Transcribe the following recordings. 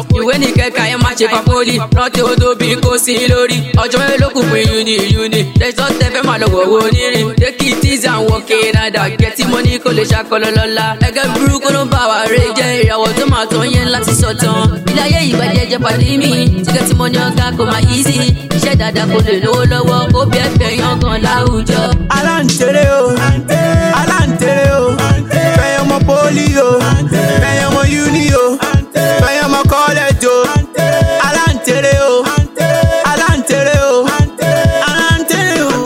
ìwé ní kẹ́kà ẹ má ṣe fàpọ́lì rántí ó tóbi kó sí lórí ọjọ́ elókùn pé uni tẹ̀sán tẹ́fẹ́ máa lọ wọ̀wọ́ onírin take it easy and work in and out get money kó lè ṣàkọlọ lọ́la ẹgẹ́ burúkú ló ń bá wa rè jẹ́ ìràwọ̀ tó máa tán yẹn láti sọ̀tàn ilé ayé ìbàjẹ́ jẹ́ pàdé mi tíkẹ́tì mọ́ ní ọ̀gá kò máa easy iṣẹ́ dáadáa kò lè lówó lọ́wọ́ ó bí ẹ̀fẹ̀ yan gan láwùjọ. aláǹtẹ̀rẹ̀ o aláǹtẹ̀rẹ̀ o fẹ̀yẹ̀ ọmọ poli o fẹ̀yẹ̀ ọmọ uni o fẹ̀yẹ̀ ọmọ college o aláǹtẹ̀rẹ̀ o aláǹtẹ̀rẹ̀ o aláǹtẹ̀rẹ̀ o.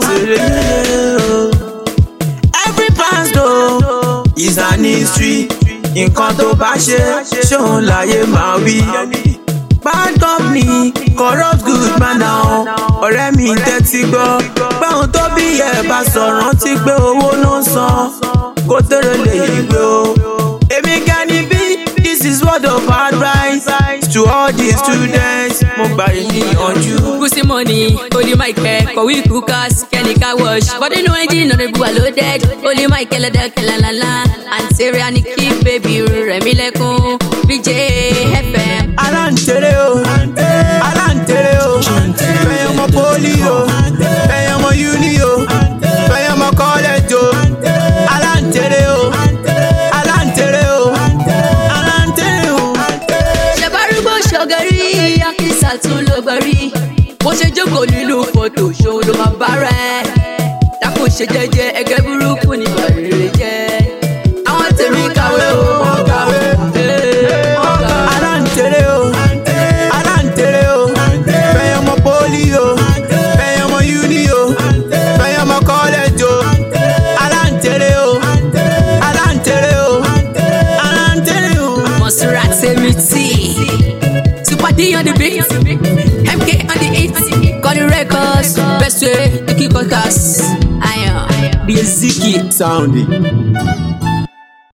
every past o is an history nǹkan tó bá ṣe ṣóun láyé máa wí. bad company corrupt good manner o ọ̀rẹ́ mi tẹ́tí gbọ́ báwọn tó bí ẹ̀ bá sọ rántí pé owó ló ń san kó tẹ̀rẹ̀ lè yí gbé o. èmi gan ni bí this is word of advice to all the students mo gbà yín níyànjú. Gucci money, Holy Michael, Kowi Kukas, Kenny Car Wash. But you know engine on the bua loaded. Holy Michael, the Kelalala, and Syria Nikki, baby, Remy Lekun, BJ, FM. aláǹtẹ̀rẹ̀ o aláǹtẹ̀rẹ̀ o fẹ̀yẹ̀ ọmọ poli o fẹ̀yẹ̀ ọmọ uni o fẹ̀yẹ̀ ọmọ college o aláǹtẹ̀rẹ̀ o aláǹtẹ̀rẹ̀ o aláǹtẹ̀rẹ̀ o. Ṣẹ̀bárúgbó ṣọ̀gẹ̀rí, Akínsà tún ló gbẹ̀rí. Bó ṣe jókòó nínú fọ́tò, ṣòun ló máa bá rẹ̀. Dákun ṣe jẹ́jẹ́, ẹgẹ́ burúkú ni bàrẹ̀ jẹ́. Àwọn tèmi kàwé o, wọ́n kàwé. aláǹtẹ̀rẹ̀ o aláǹtẹ̀rẹ̀ o fẹ̀yẹ̀ ọmọ poli o fẹ̀yẹ̀ ọmọ uni o fẹ̀yẹ̀ ọmọ college o aláǹtẹ̀rẹ̀ o aláǹtẹ̀rẹ̀ o aláǹtẹ̀rẹ̀ o. Monserrat Semiti, Super D on the beat, MK on the hit, got the records, best way to keep us. Ayo, Ziki sounding.